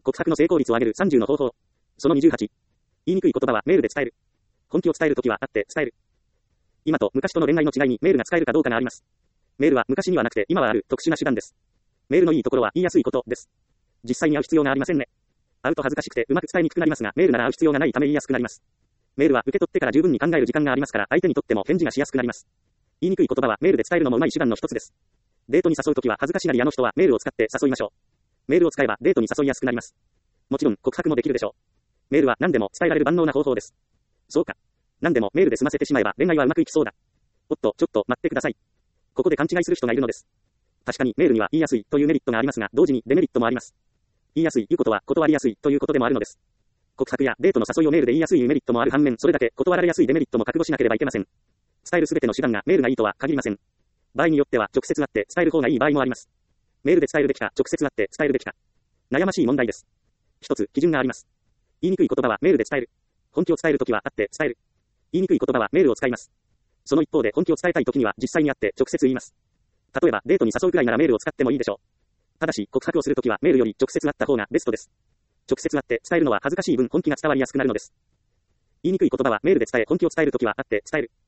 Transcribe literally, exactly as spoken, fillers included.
告白の成功率を上げるさんじゅうの方法。そのにじゅうはち。言いにくい言葉はメールで伝える。本気を伝えるときは会って伝える。今と昔との恋愛の違いにメールが使えるかどうかがあります。メールは昔にはなくて今はある特殊な手段です。メールのいいところは言いやすいことです。実際に会う必要がありませんね。会うと恥ずかしくてうまく伝えにくくなりますが、メールなら会う必要がないため言いやすくなります。メールは受け取ってから十分に考える時間がありますから、相手にとっても返事がしやすくなります。言いにくい言葉はメールで伝えるのもうまい手段の一つです。デートに誘うときは恥ずかしがり屋の人はメールを使って誘いましょう。メールを使えばデートに誘いやすくなります。もちろん告白もできるでしょう。メールは何でも伝えられる万能な方法です。そうか。何でもメールで済ませてしまえば恋愛はうまくいきそうだ。おっと、ちょっと待ってください。ここで勘違いする人がいるのです。確かにメールには言いやすいというメリットがありますが、同時にデメリットもあります。言いやすいいうことは断りやすいということでもあるのです。告白やデートの誘いをメールで言いやすいいうメリットもある反面、それだけ断られやすいデメリットも覚悟しなければいけません。伝えるすべての手段がメールがいいとは限りません。場合によっては直接会って伝える方がいい場合もあります。メールで伝えるべきか、直接会って伝えるべきか。悩ましい問題です。一つ、基準があります。言いにくい言葉はメールで伝える。本気を伝えるときは会って伝える。言いにくい言葉はメールを使います。その一方で本気を伝えたいときには実際に会って直接言います。例えばデートに誘うくらいならメールを使ってもいいでしょう。ただし告白をするときはメールより直接会った方がベストです。直接会って伝えるのは恥ずかしい分本気が伝わりやすくなるのです。言いにくい言葉はメールで伝え、本気を伝えるときは会って伝える。